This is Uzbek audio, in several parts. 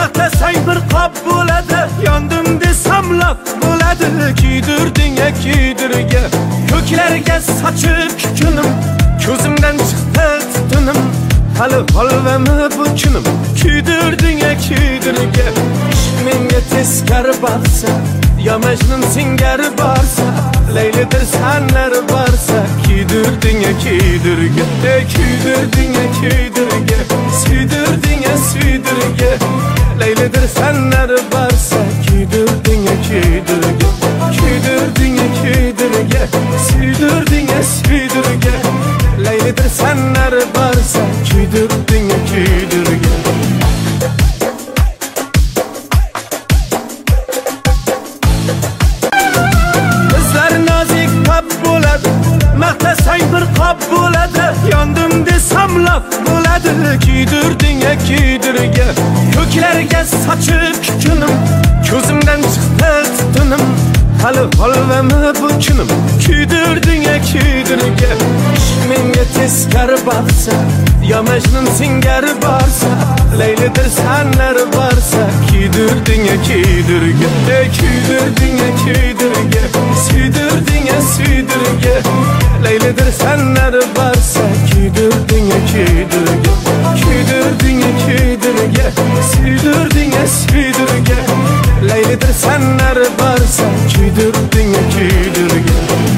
maqtasang bir qop bo'ladi, yondim desam laf bo'ladi. Kuydirding kuydirga, ko'klarga sochib kunim, ko'zimdan chiqdi tutunim, hali holvami bu kunim. Kuydirding kuydirga, ishq menga teskari boqsa, yo Majnun singari borsa, Laylidir sanlar borsa. Kuydirding kuydirga, kuydirding kuydirga, suydirding suydirga, Laylidir sanlar borsa. Kuydirding kuydirga, kuydirding kuydirga, suydirding suydirga, Laylidir sanlar borsa. Kuydirding kuydirga. Maqtasang bir qop bo'ladi, yondim desam laf bo'ladi. Kuydirding kuydirga, ko'klarga sochib kunim, ko'zimdan chiqdi tutunim, hali holvami bu kunim. Kuydirding kuydirga, ishq menga teskari boqsa, yo Majnun singari borsa, Laylidir sanlar borsa. Kuydirding kuydirga, kuydirding kuydirga, suydirding suydirga, Laylidir sanlar borsa. Kuydirding kuydirga, kuydirding kuydirga, suydirding suydirga, Laylidir sanlar borsa. Kuydirding kuydirga.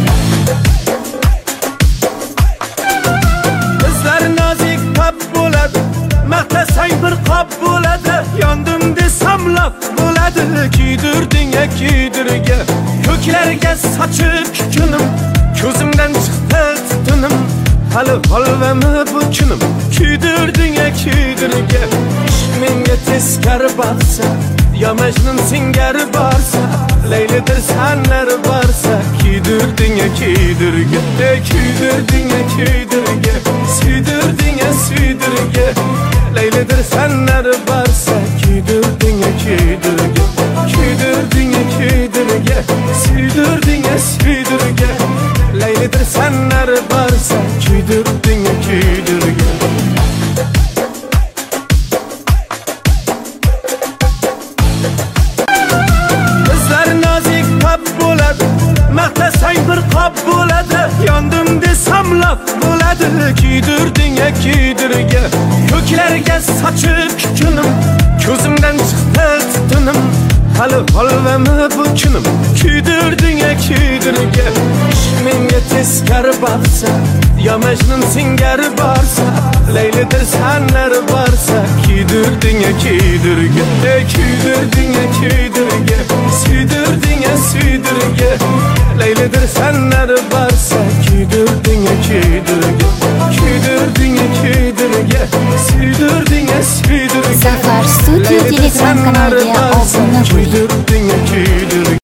Bizlar nozik qop bo'ladi, maqtasang bir qop bo'ladi, yondim desam laf bo'ladi. Kuydirding kuydirga, ko'klarga sochib kunim, ko'zimdan chiqdi tutunim, hali holvami bu kunim. Kuydirding kuydirga, ishq menga teskari boqsa, yo Majnun singari borsa, Laylidir sanlar borsa. Kuydirding kuydirga, kuydirding kuydirga, suydirding suydirga, Laylidir sanlar borsa. Kuydirding kuydirga, kuydirding kuydirga, suydirding suydirga, Laylidir sanlar borsa. Kuydirding kuydirga. Bizlar nozik qop bo'ladi, maqtasang bir qop bo'ladi, yondim desam laf bo'ladi. Kuydirding kuydirga, ko'klarga sochib kunim, ko'zimdan chiqdi tutunim, hali holvami bu kunim. Kuydirding kuydirga, ishq menga teskari boqsa, yo Majnun singari borsa, Laylidir sanlar borsa. Kuydirding kuydirga, kuydirding kuydirga, suydirding suydirga, Laylidir sanlar borsa. Kuydirding kuydirga, kuydirding kuydirga, suydirding suydirga, Zafar Studio Telegram kanaliga obuna bo'ling.